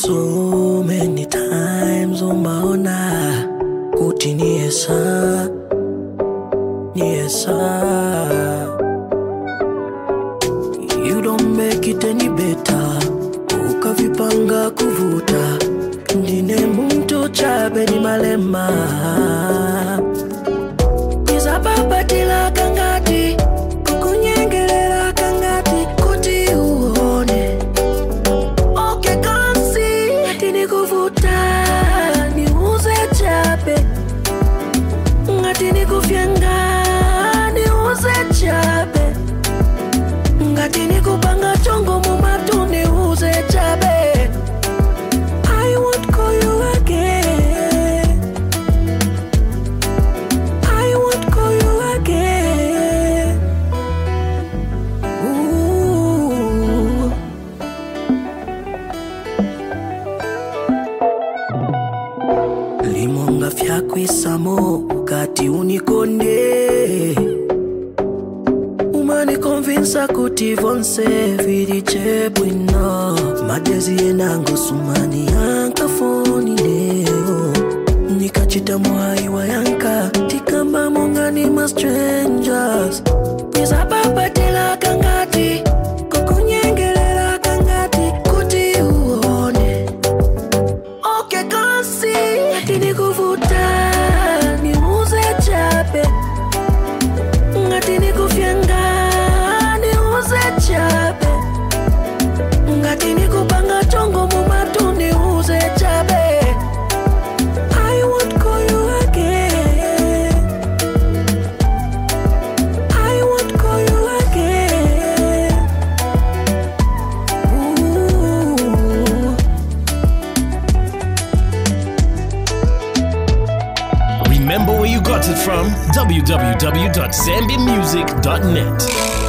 So many times umaona kuti niesa you don't make it any better ukavipanga kuvuta ndine muntu chabe ni malema izabapatila kangati kukunyengelela kangati kuti uone okay kansi ngati nikuvuta niuze chabe ngati nikufyenga niuze chabe ngati nikupanga chongo mumatu niuze chabe. I won't call you again. I won't call you again. Ooh. Limonga fyakwisamo ukati unikonde umani convince kuti vonse vili chebwino madezi enango sumani yanka foni leo nikachita mwai wa yanka tikamba mongani ma strangers izabapatila kangati kukunyengelela kangati kuti uone okay kansi ngati nikuvuta niuze chabe ngati nikufyenga niuze chabe ngati nikupanga chongo mumatu niuze chabe. I won't call you again. I won't call you again. Ooh. Remember where you got it from? www.zambiamusic.net.